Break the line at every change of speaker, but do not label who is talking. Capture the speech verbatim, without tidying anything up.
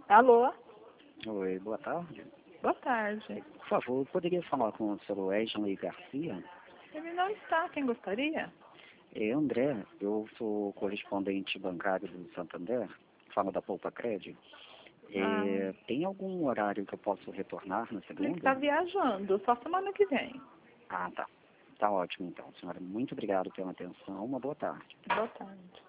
Alô?
Oi, boa tarde.
Boa tarde.
Por favor, eu poderia falar com o senhor Wesley Garcia?
Ele não está. Quem gostaria?
É André, eu sou correspondente bancário do Santander, falo da Poupa Cred.
Ah,
É, tem algum horário que eu posso retornar na
ele está
segunda?
viajando, só semana que vem.
Ah, tá. Tá ótimo então, senhora. Muito obrigado pela atenção. Uma boa tarde.
Boa tarde.